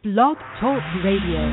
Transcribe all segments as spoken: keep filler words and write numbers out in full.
Blog Talk Radio.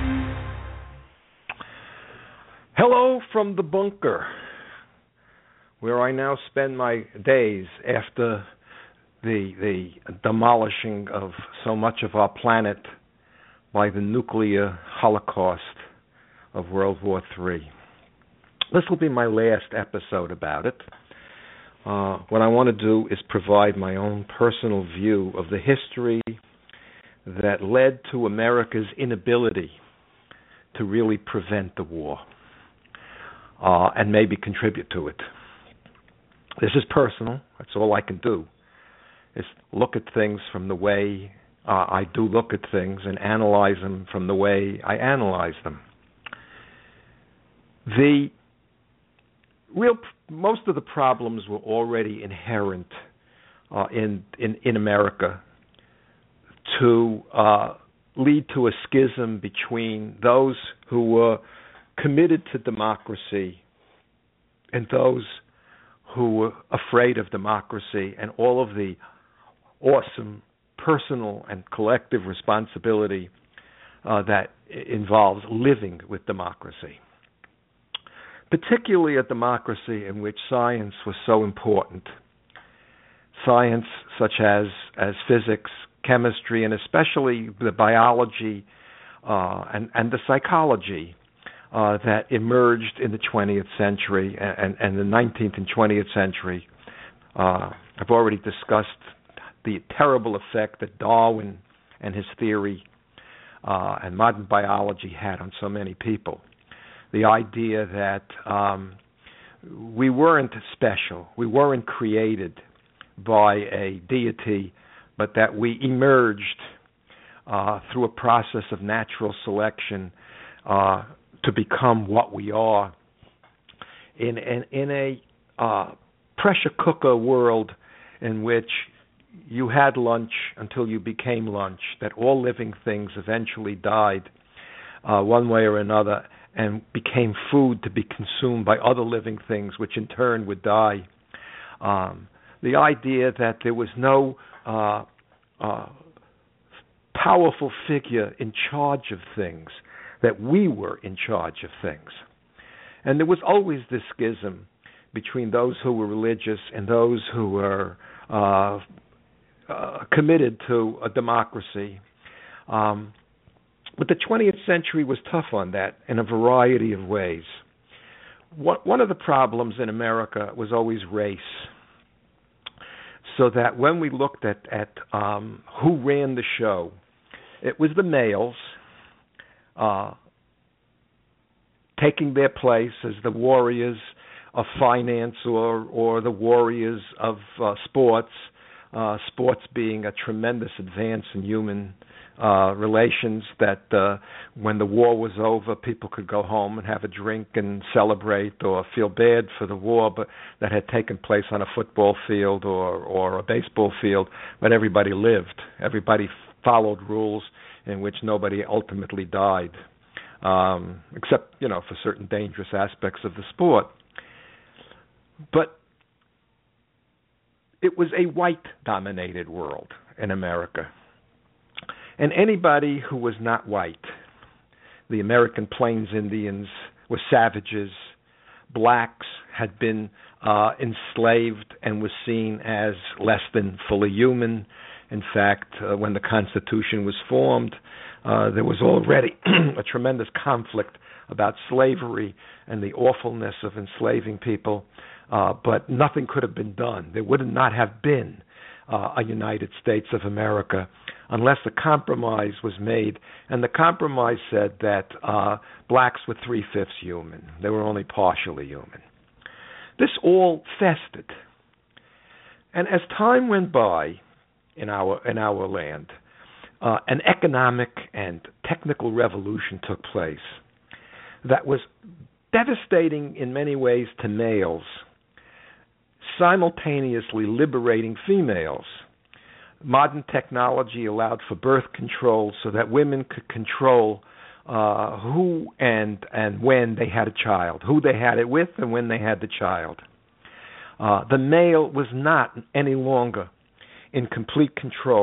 Hello from the bunker, where I now spend my days after the the demolishing of so much of our planet by the nuclear holocaust of World War Three. This will be my last episode about it. Uh, what I want to do is provide my own personal view of the history that led to America's inability to really prevent the war uh, and maybe contribute to it. This is personal. That's all I can do, is look at things from the way uh, I do look at things and analyze them from the way I analyze them. The real most of the problems were already inherent uh, in, in in America to uh, lead to a schism between those who were committed to democracy and those who were afraid of democracy and all of the awesome personal and collective responsibility uh, that involves living with democracy. Particularly a democracy in which science was so important. Science such as, as physics, chemistry, and especially the biology uh, and, and the psychology uh, that emerged in the twentieth century and, and the nineteenth and twentieth century. Uh, I've already discussed the terrible effect that Darwin and his theory uh, and modern biology had on so many people. The idea that um, we weren't special, we weren't created by a deity, but that we emerged uh, through a process of natural selection uh, to become what we are in, in, in a uh, pressure cooker world in which you had lunch until you became lunch, that all living things eventually died uh, one way or another, and became food to be consumed by other living things, which in turn would die. Um, the idea that there was no uh, uh, powerful figure in charge of things, that we were in charge of things. And there was always this schism between those who were religious and those who were uh, uh, committed to a democracy. Um, But the twentieth century was tough on that in a variety of ways. One of the problems in America was always race. So that when we looked at, at um, who ran the show, it was the males uh, taking their place as the warriors of finance or, or the warriors of uh, sports, uh, sports being a tremendous advance in human Uh, relations, that uh, when the war was over, people could go home and have a drink and celebrate or feel bad for the war, but that had taken place on a football field or, or a baseball field, but everybody lived. Everybody followed rules in which nobody ultimately died, um, except, you know, for certain dangerous aspects of the sport. But it was a white-dominated world in America. And anybody who was not white, the American Plains Indians were savages, blacks had been uh, enslaved and was seen as less than fully human. In fact, uh, when the Constitution was formed, uh, there was already a tremendous conflict about slavery and the awfulness of enslaving people, uh, but nothing could have been done. There would not have been uh, a United States of America unless a compromise was made, and the compromise said that uh, blacks were three-fifths human. They were only partially human. This all festered. And as time went by in our in our land, uh, an economic and technical revolution took place that was devastating in many ways to males, simultaneously liberating females. Modern technology allowed for birth control so that women could control uh, who and and when they had a child, who they had it with and when they had the child. Uh, the male was not any longer in complete control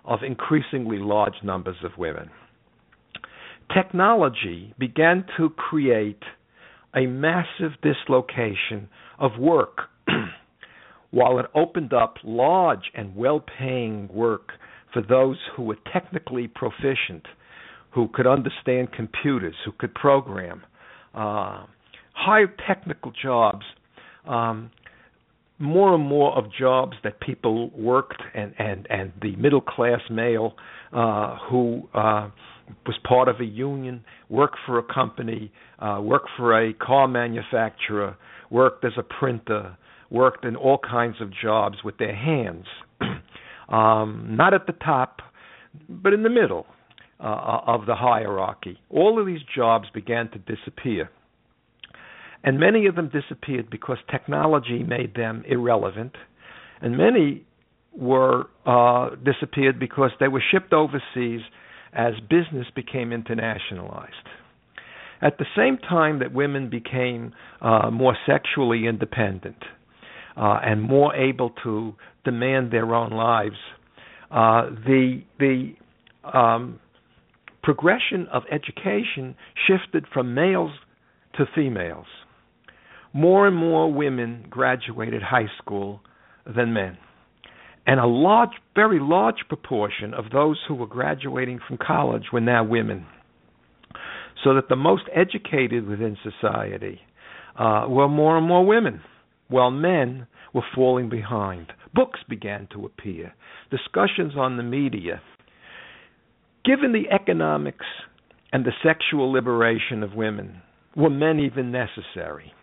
of increasingly large numbers of women. Technology began to create a massive dislocation of work. While it opened up large and well-paying work for those who were technically proficient, who could understand computers, who could program, uh, high technical jobs, um, more and more of jobs that people worked, and, and, and the middle-class male uh, who uh, was part of a union, worked for a company, uh, worked for a car manufacturer, worked as a printer, worked in all kinds of jobs with their hands, um, not at the top, but in the middle uh, of the hierarchy. All of these jobs began to disappear. And many of them disappeared because technology made them irrelevant, and many were uh, disappeared because they were shipped overseas as business became internationalized. At the same time that women became uh, more sexually independent uh, and more able to demand their own lives, uh, the the um, progression of education shifted from males to females. More and more women graduated high school than men. And a large, very large proportion of those who were graduating from college were now women. So that the most educated within society uh, were more and more women, while men were falling behind. Books began to appear, discussions on the media. Given the economics and the sexual liberation of women, were men even necessary?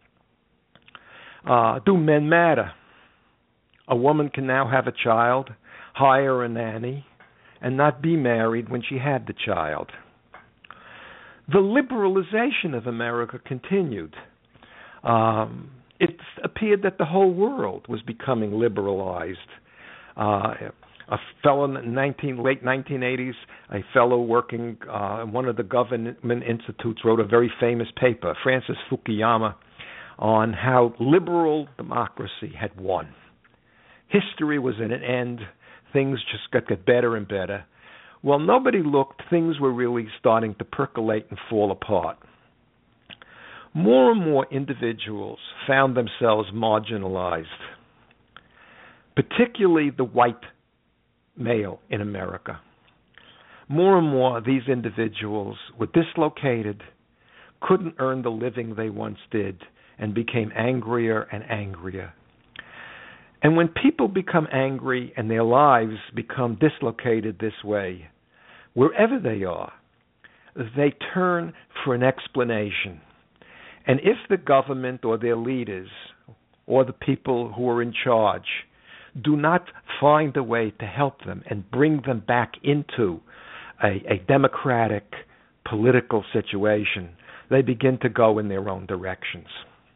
Uh, do men matter? A woman can now have a child, hire a nanny, and not be married when she had the child. The liberalization of America continued. Um, it appeared that the whole world was becoming liberalized. Uh, a fellow in the nineteen, late nineteen eighties, a fellow working uh, in one of the government institutes wrote a very famous paper, Francis Fukuyama, on how liberal democracy had won. History was at an end. Things just got, got better and better. Well, nobody looked. Things were really starting to percolate and fall apart. More and more individuals found themselves marginalized, particularly the white male in America. More and more these individuals were dislocated, couldn't earn the living they once did, and became angrier and angrier. And when people become angry and their lives become dislocated this way, wherever they are, they turn for an explanation. And if the government or their leaders or the people who are in charge do not find a way to help them and bring them back into a, a democratic political situation, they begin to go in their own directions.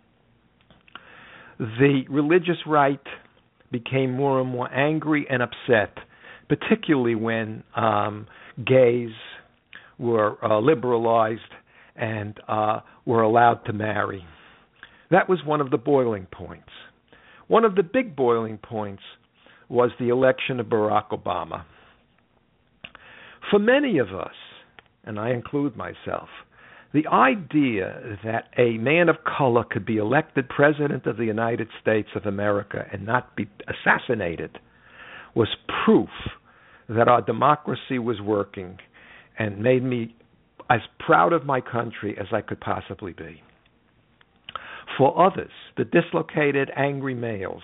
The religious right became more and more angry and upset, particularly when um, gays were uh, liberalized and uh, were allowed to marry. That was one of the boiling points. One of the big boiling points was the election of Barack Obama. For many of us, and I include myself, the idea that a man of color could be elected president of the United States of America and not be assassinated was proof that our democracy was working and made me as proud of my country as I could possibly be. For others, the dislocated, angry males,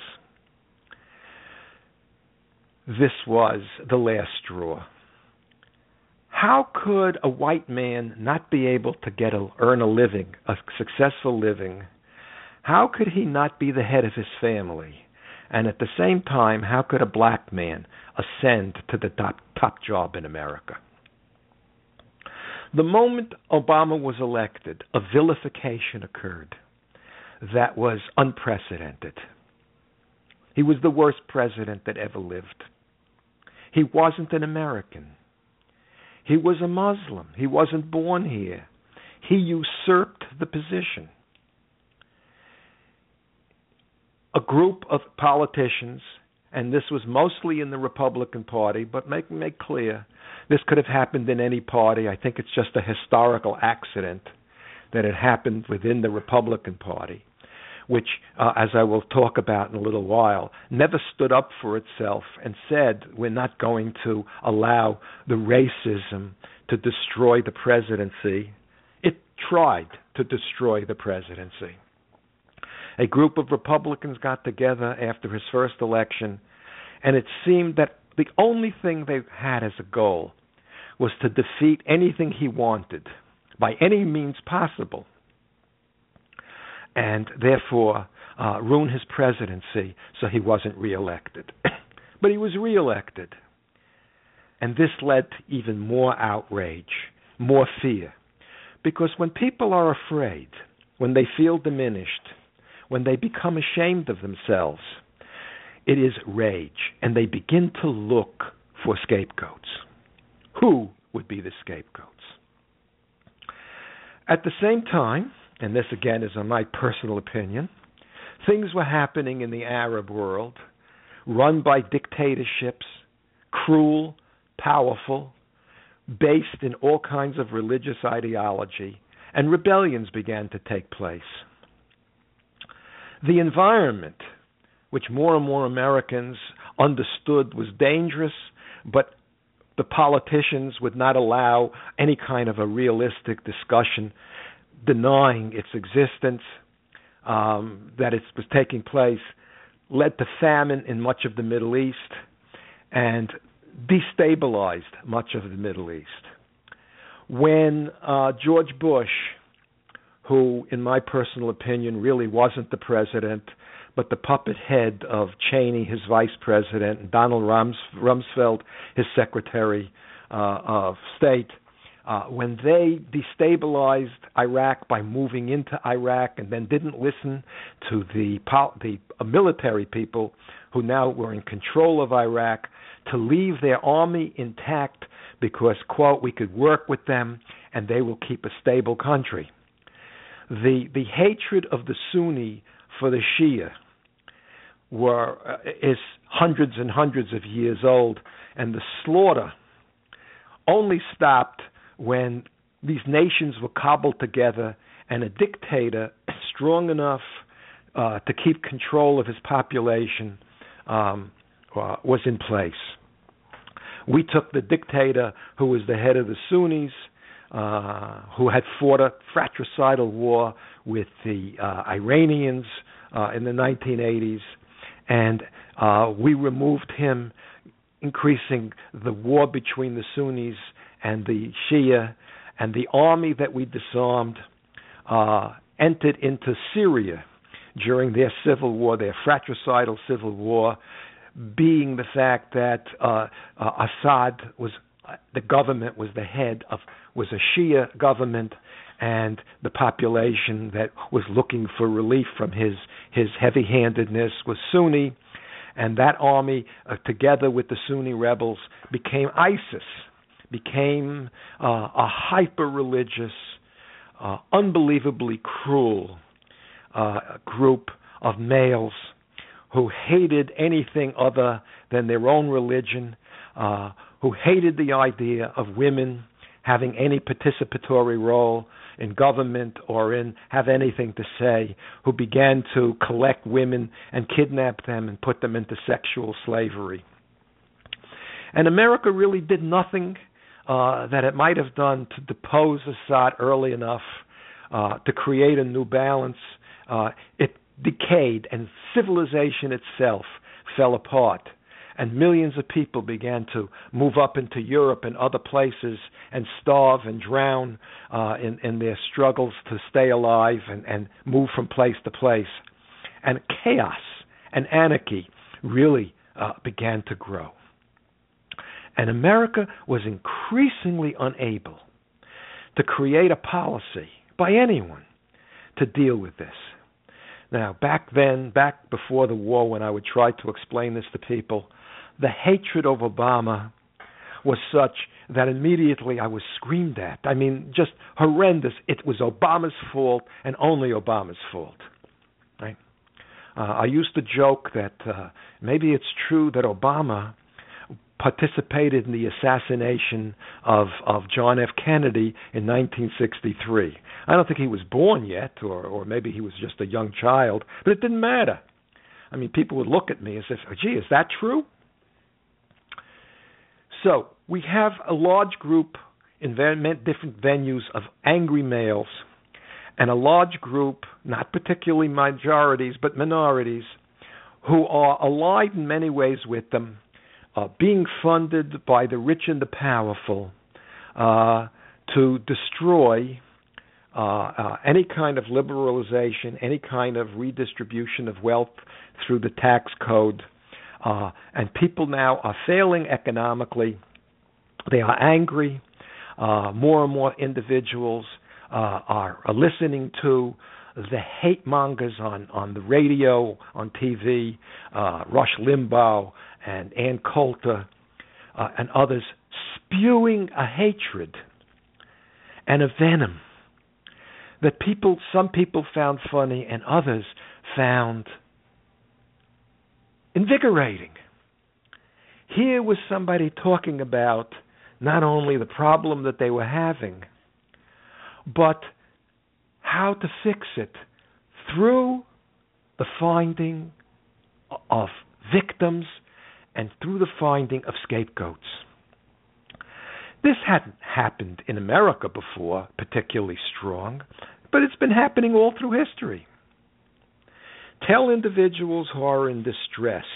this was the last straw. How could a white man not be able to get a, earn a living, a successful living? How could he not be the head of his family? And at the same time, how could a black man ascend to the top, top job in America? The moment Obama was elected, a vilification occurred that was unprecedented. He was the worst president that ever lived. He wasn't an American. He was a Muslim. He wasn't born here. He usurped the position. A group of politicians and this was mostly in the Republican Party, but make make clear, this could have happened in any party. I think it's just a historical accident that it happened within the Republican Party, which, uh, as I will talk about in a little while, never stood up for itself and said, we're not going to allow the racism to destroy the presidency. It tried to destroy the presidency. A group of Republicans got together after his first election, and it seemed that the only thing they had as a goal was to defeat anything he wanted by any means possible, and therefore uh, ruin his presidency so he wasn't reelected. But he was reelected, and this led to even more outrage, more fear, because when people are afraid, when they feel diminished, when they become ashamed of themselves, it is rage, and they begin to look for scapegoats. Who would be the scapegoats? At the same time, and this again is in my personal opinion, things were happening in the Arab world, run by dictatorships, cruel, powerful, based in all kinds of religious ideology, and rebellions began to take place. The environment, which more and more Americans understood was dangerous, but the politicians would not allow any kind of a realistic discussion denying its existence, um, that it was taking place, led to famine in much of the Middle East and destabilized much of the Middle East. When uh, George Bush, who, in my personal opinion, really wasn't the president, but the puppet head of Cheney, his vice president, and Donald Rums- Rumsfeld, his secretary uh, of state, uh, when they destabilized Iraq by moving into Iraq and then didn't listen to the, pol- the uh, military people who now were in control of Iraq to leave their army intact because, quote, we could work with them and they will keep a stable country. The the hatred of the Sunni for the Shia were uh, is hundreds and hundreds of years old, and the slaughter only stopped when these nations were cobbled together and a dictator strong enough uh, to keep control of his population um, uh, was in place. We took the dictator who was the head of the Sunnis, Uh, who had fought a fratricidal war with the uh, Iranians uh, in the nineteen eighties, and uh, we removed him, increasing the war between the Sunnis and the Shia, and the army that we disarmed uh, entered into Syria during their civil war, their fratricidal civil war, being the fact that uh, uh, Assad was, the government was the head of was a Shia government, and the population that was looking for relief from his, his heavy-handedness was Sunni, and that army, uh, together with the Sunni rebels, became ISIS, became uh, a hyper-religious, uh, unbelievably cruel uh, group of males who hated anything other than their own religion, uh, who hated the idea of women having any participatory role in government or in have anything to say, who began to collect women and kidnap them and put them into sexual slavery. And America really did nothing uh, that it might have done to depose Assad early enough uh, to create a new balance. Uh, it decayed, and civilization itself fell apart. And millions of people began to move up into Europe and other places and starve and drown uh, in, in their struggles to stay alive and, and move from place to place. And chaos and anarchy really uh, began to grow. And America was increasingly unable to create a policy by anyone to deal with this. Now, back then, back before the war, when I would try to explain this to people, the hatred of Obama was such that immediately I was screamed at. I mean, just horrendous. It was Obama's fault and only Obama's fault. Right? Uh, I used to joke that uh, maybe it's true that Obama participated in the assassination of, of John F. Kennedy in nineteen sixty-three. I don't think he was born yet, or, or maybe he was just a young child, but it didn't matter. I mean, people would look at me as if, gee, is that true? So we have a large group in different venues of angry males, and a large group, not particularly majorities, but minorities, who are allied in many ways with them, uh, being funded by the rich and the powerful uh, to destroy uh, uh, any kind of liberalization, any kind of redistribution of wealth through the tax code. Uh, and people now are failing economically. They are angry. Uh, more and more individuals uh, are, are listening to the hate mongers on, on the radio, on T V, uh, Rush Limbaugh and Ann Coulter uh, and others spewing a hatred and a venom that people, some people found funny and others found invigorating. Here was somebody talking about not only the problem that they were having, but how to fix it through the finding of victims and through the finding of scapegoats. This hadn't happened in America before, particularly strong, but it's been happening all through history. Tell individuals who are in distress,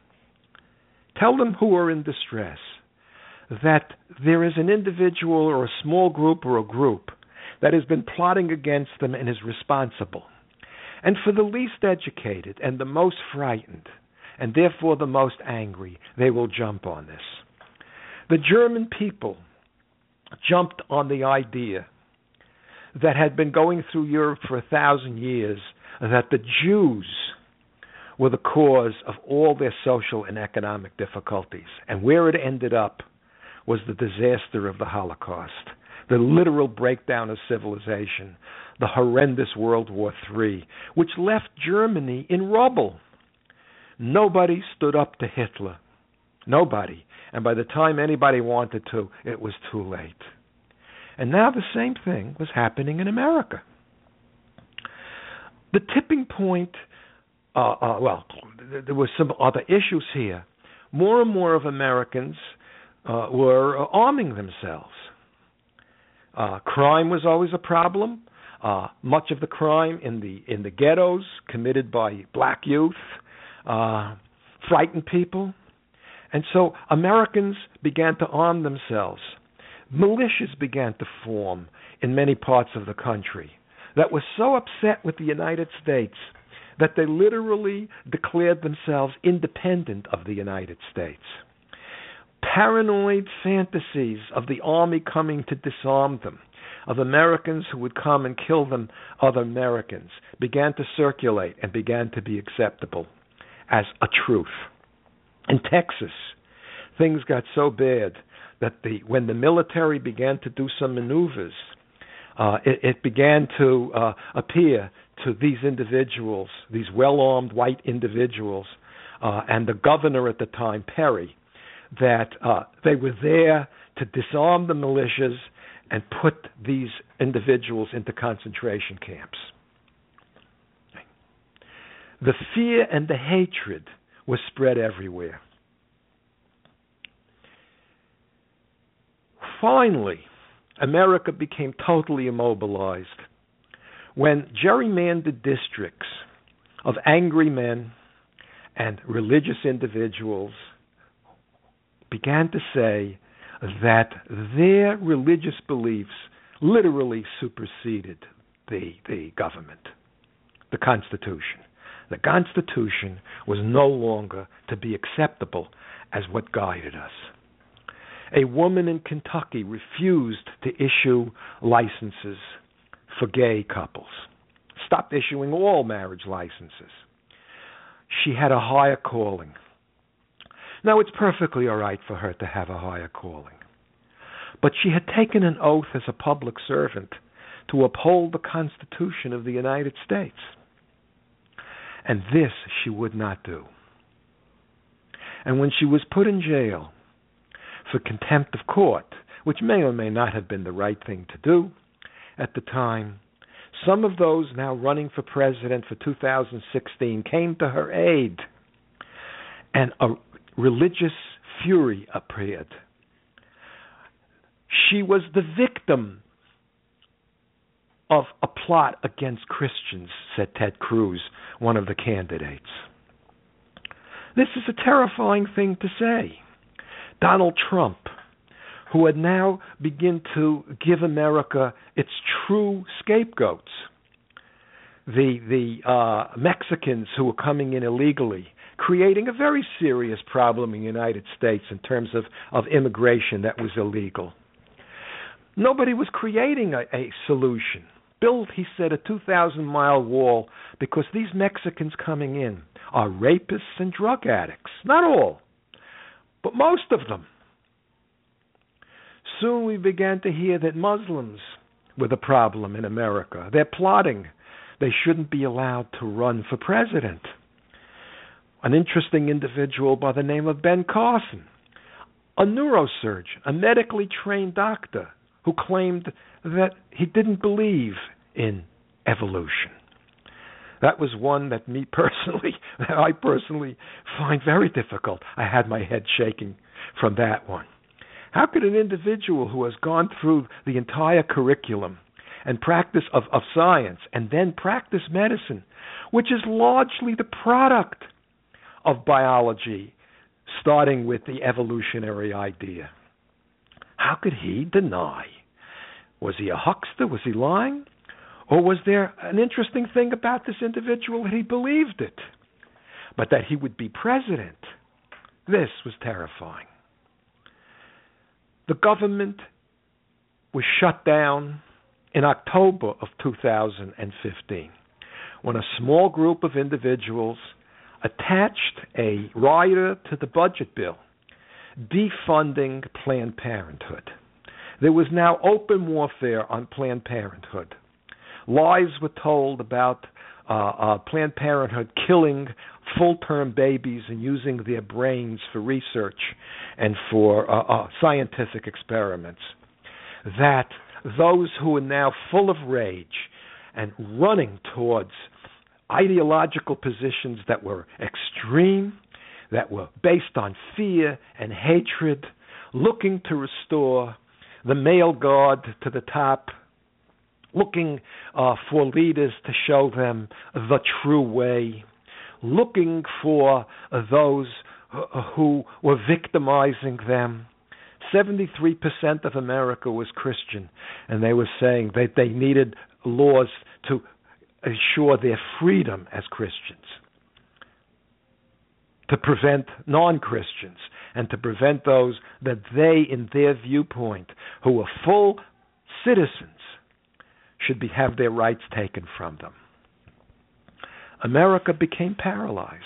tell them who are in distress, that there is an individual or a small group or a group that has been plotting against them and is responsible. And for the least educated and the most frightened, and therefore the most angry, they will jump on this. The German people jumped on the idea that had been going through Europe for a thousand years, that the Jews were the cause of all their social and economic difficulties. And where it ended up was the disaster of the Holocaust, the literal breakdown of civilization, the horrendous World War Three, which left Germany in rubble. Nobody stood up to Hitler. Nobody. And by the time anybody wanted to, it was too late. And now the same thing was happening in America. The tipping point, uh, uh, well, there were some other issues here. More and more of Americans uh, were uh, arming themselves. Uh, crime was always a problem. Uh, much of the crime in the in the ghettos committed by black youth uh, frightened people. And so Americans began to arm themselves. Militias began to form in many parts of the country that were so upset with the United States that they literally declared themselves independent of the United States. Paranoid fantasies of the army coming to disarm them, of Americans who would come and kill them, other Americans, began to circulate and began to be acceptable as a truth. In Texas, things got so bad that the when the military began to do some maneuvers, uh, it, it began to uh, appear to these individuals, these well-armed white individuals, uh, and the governor at the time, Perry, that uh, they were there to disarm the militias and put these individuals into concentration camps. The fear and the hatred was spread everywhere. Finally, America became totally immobilized when gerrymandered districts of angry men and religious individuals began to say that their religious beliefs literally superseded the, the government, the Constitution. The Constitution was no longer to be acceptable as what guided us. A woman in Kentucky refused to issue licenses for gay couples, stopped issuing all marriage licenses. She had a higher calling. Now, it's perfectly all right for her to have a higher calling, but she had taken an oath as a public servant to uphold the Constitution of the United States. And this she would not do. And when she was put in jail for contempt of court, which may or may not have been the right thing to do at the time, some of those now running for president for two thousand sixteen came to her aid, and a religious fury appeared. She was the victim of a plot against Christians, said Ted Cruz, one of the candidates. This is a terrifying thing to say. Donald Trump, who had now begun to give America its true scapegoats, the the uh, Mexicans who were coming in illegally, creating a very serious problem in the United States in terms of, of immigration that was illegal. Nobody was creating a, a solution. Build, he said, a two thousand mile wall because these Mexicans coming in are rapists and drug addicts. Not all, but most of them. Soon we began to hear that Muslims were the problem in America. They're plotting. They shouldn't be allowed to run for president. An interesting individual by the name of Ben Carson, a neurosurgeon, a medically trained doctor who claimed that he didn't believe in evolution. That was one that me personally, that I personally find very difficult. I had my head shaking from that one. How could an individual who has gone through the entire curriculum and practice of, of science and then practice medicine, which is largely the product of biology, starting with the evolutionary idea, how could he deny? Was he a huckster? Was he lying? Or was there an interesting thing about this individual that he believed it, but that he would be president? This was terrifying. The government was shut down in October of two thousand fifteen when a small group of individuals attached a rider to the budget bill defunding Planned Parenthood. There was now open warfare on Planned Parenthood. Lies were told about uh, uh, Planned Parenthood killing full-term babies and using their brains for research and for uh, uh, scientific experiments. That those who are now full of rage and running towards ideological positions that were extreme, that were based on fear and hatred, looking to restore the male guard to the top, looking uh, for leaders to show them the true way, looking for uh, those uh, who were victimizing them. seventy-three percent of America was Christian, and they were saying that they needed laws to ensure their freedom as Christians, to prevent non-Christians, and to prevent those that they, in their viewpoint, who are full citizens, should be, have their rights taken from them. America became paralyzed.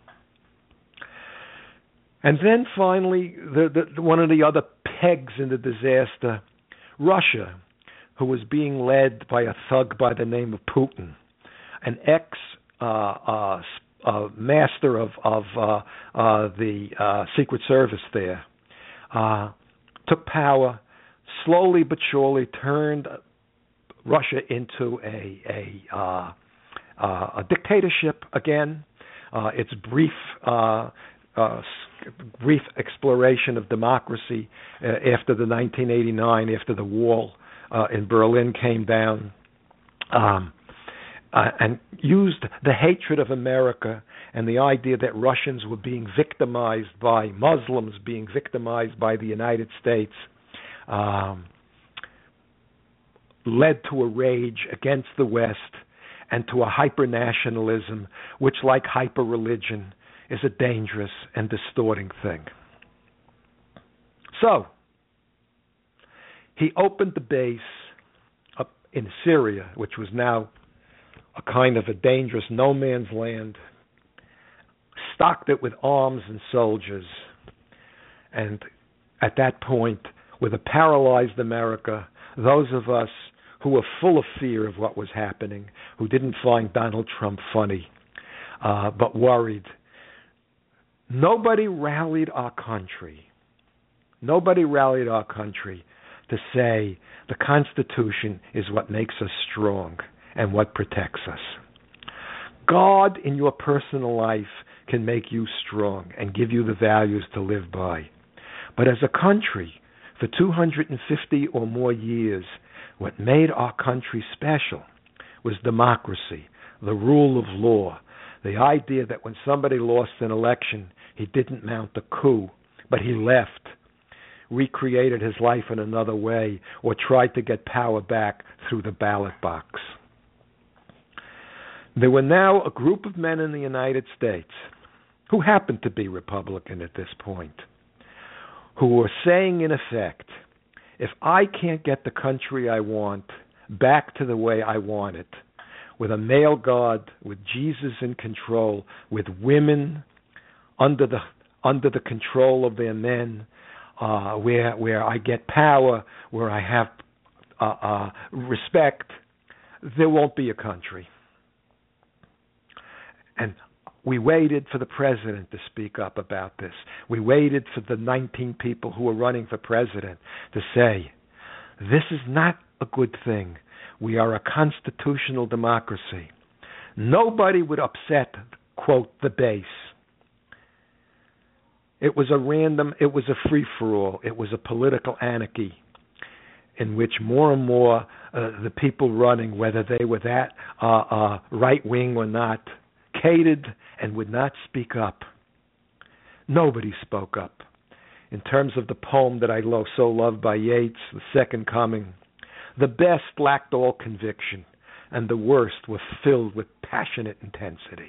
And then finally, the, the, one of the other pegs in the disaster, Russia, who was being led by a thug by the name of Putin, an ex uh, uh, uh, master of, of uh, uh, the uh, Secret Service there, uh, took power, slowly but surely turned Russia into a a, uh, uh, a dictatorship again. Uh, its brief uh, uh, brief exploration of democracy uh, after the nineteen eighty-nine, after the wall uh, in Berlin came down, um, uh, and used the hatred of America and the idea that Russians were being victimized by Muslims, being victimized by the United States, um, led to a rage against the West and to a hyper-nationalism, which, like hyper-religion, is a dangerous and distorting thing. So, he opened the base up in Syria, which was now a kind of a dangerous no man's land, stocked it with arms and soldiers, and at that point, with a paralyzed America, those of us who were full of fear of what was happening, who didn't find Donald Trump funny, uh, but worried. Nobody rallied our country. Nobody rallied our country to say the Constitution is what makes us strong and what protects us. God in your personal life can make you strong and give you the values to live by. But as a country, for two hundred fifty or more years, what made our country special was democracy, the rule of law, the idea that when somebody lost an election, he didn't mount a coup, but he left, recreated his life in another way, or tried to get power back through the ballot box. There were now a group of men in the United States who happened to be Republican at this point, who were saying, in effect, if I can't get the country I want back to the way I want it, with a male God, with Jesus in control, with women under the under the control of their men, uh, where where I get power, where I have uh, uh, respect, there won't be a country. And we waited for the president to speak up about this. We waited for the nineteen people who were running for president to say, this is not a good thing. We are a constitutional democracy. Nobody would upset, quote, the base. It was a random, it was a free-for-all. It was a political anarchy in which more and more uh, the people running, whether they were that uh, uh, right-wing or not, catered and would not speak up. Nobody spoke up. In terms of the poem that I lo- so love by Yeats, The Second Coming, the best lacked all conviction, and the worst were filled with passionate intensity.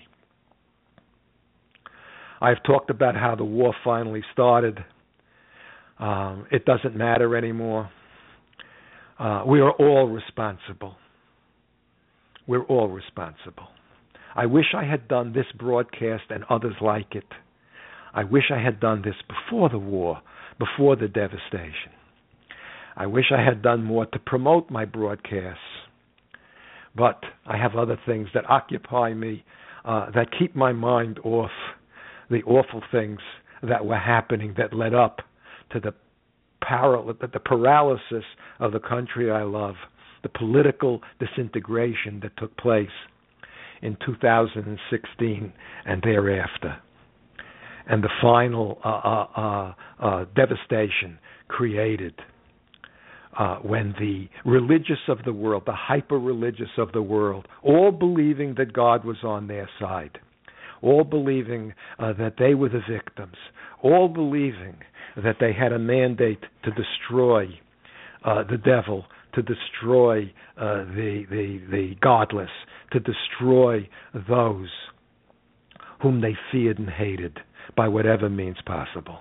I've talked about how the war finally started. Um, it doesn't matter anymore. Uh, we are all responsible. We're all responsible. I wish I had done this broadcast and others like it. I wish I had done this before the war, before the devastation. I wish I had done more to promote my broadcasts. But I have other things that occupy me, uh, that keep my mind off the awful things that were happening that led up to the, paral- the paralysis of the country I love, the political disintegration that took place in two thousand sixteen and thereafter, and the final uh, uh, uh, uh, devastation created uh, when the religious of the world, the hyper-religious of the world, all believing that God was on their side, all believing uh, that they were the victims, all believing that they had a mandate to destroy uh, the devil, to destroy uh, the, the, the godless, to destroy those whom they feared and hated by whatever means possible.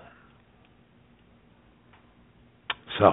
So,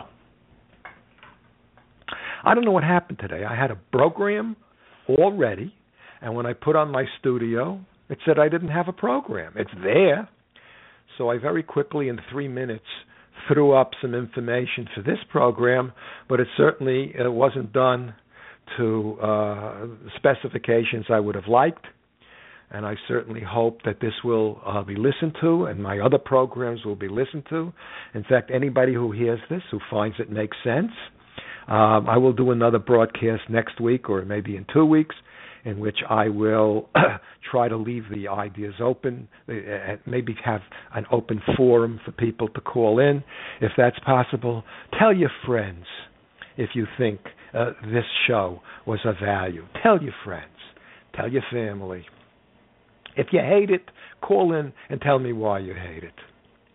I don't know what happened today. I had a program all ready, and when I put on my studio, it said I didn't have a program. It's there. So I very quickly, in three minutes, threw up some information for this program, but it certainly uh, wasn't done to uh, specifications I would have liked, and I certainly hope that this will uh, be listened to, and my other programs will be listened to. In fact, anybody who hears this, who finds it makes sense, um, I will do another broadcast next week or maybe in two weeks, in which I will try to leave the ideas open, uh, maybe have an open forum for people to call in, if that's possible. Tell your friends if you think uh, this show was of value. Tell your friends. Tell your family. If you hate it, call in and tell me why you hate it.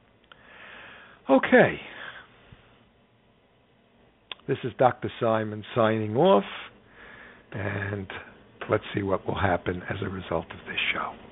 Okay. This is Doctor Simon signing off, and let's see what will happen as a result of this show.